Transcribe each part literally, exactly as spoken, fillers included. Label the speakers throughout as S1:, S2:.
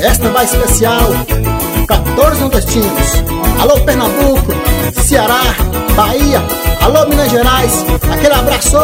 S1: Esta vai especial pra todos os nordestinos. Alô Pernambuco, Ceará, Bahia, alô Minas Gerais, aquele abraço!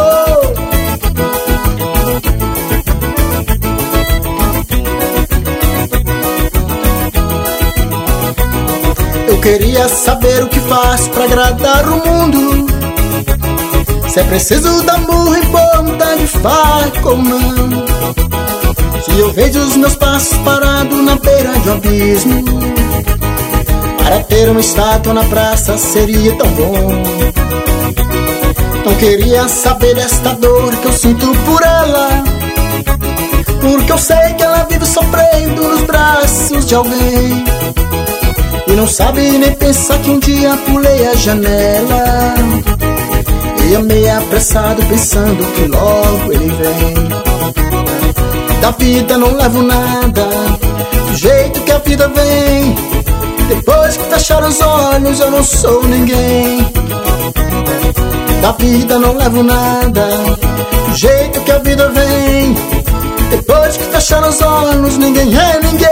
S1: Eu queria saber o que faço pra agradar o mundo. Se é preciso dar murro em ponta de faca ou não. Se eu vejo os meus passos parados na beira de um abismo, para ter uma estátua na praça seria tão bom. Não queria saber desta dor que eu sinto por ela, porque eu sei que ela vive sofrendo nos braços de alguém. E não sabe nem pensar que um dia pulei a janela e amei apressado pensando que logo ele vem. Da vida não levo nada, do jeito que a vida vem. Depois que fechar os olhos eu não sou ninguém. Da vida não levo nada, do jeito que a vida vem. Depois que fechar os olhos ninguém é ninguém.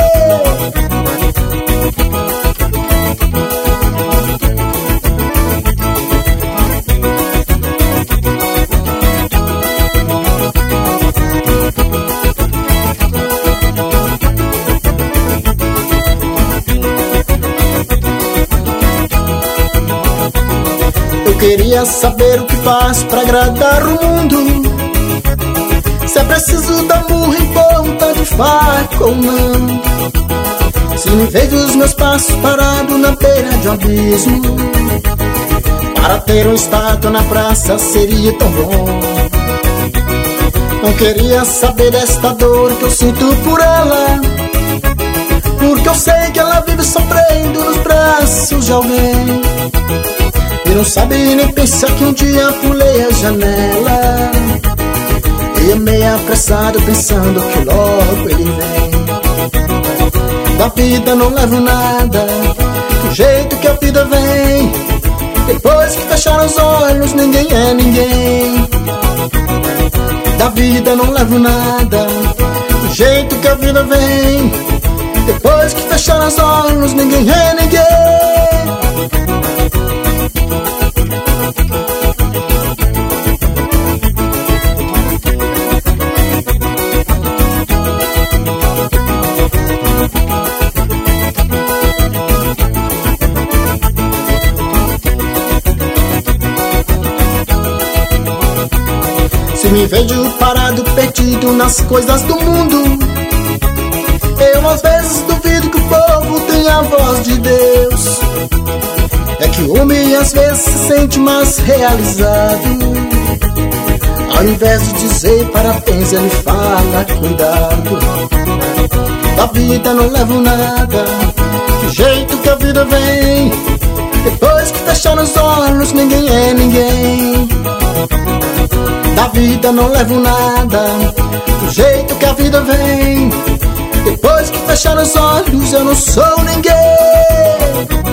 S1: Eu queria saber o que faço pra agradar o mundo. Se é preciso dar murro em ponta de faca ou não. Se me vejo os meus passos parados na beira de um abismo, para ter uma estátua na praça seria tão bom. Não queria saber desta dor que eu sinto por ela, porque eu sei que ela vive sofrendo nos braços de alguém. E não sabe nem pensar que um dia pulei a janela e amei apressado pensando que logo ele vem. Da vida não levo nada, do jeito que a vida vem. Depois que fechar os olhos ninguém é ninguém. Da vida não levo nada, do jeito que a vida vem. Depois que fechar os olhos ninguém é ninguém. Se me vejo parado, perdido nas coisas do mundo, eu às vezes duvido que o povo tenha a voz de Deus. É que o homem às vezes se sente mais realizado. Ao invés de dizer parabéns, ele fala cuidado. Da vida não levo nada, do jeito que a vida vem. Depois que fechar os olhos ninguém é ninguém. Da vida não levo nada, do jeito que a vida vem. Depois que fechar os olhos eu não sou ninguém.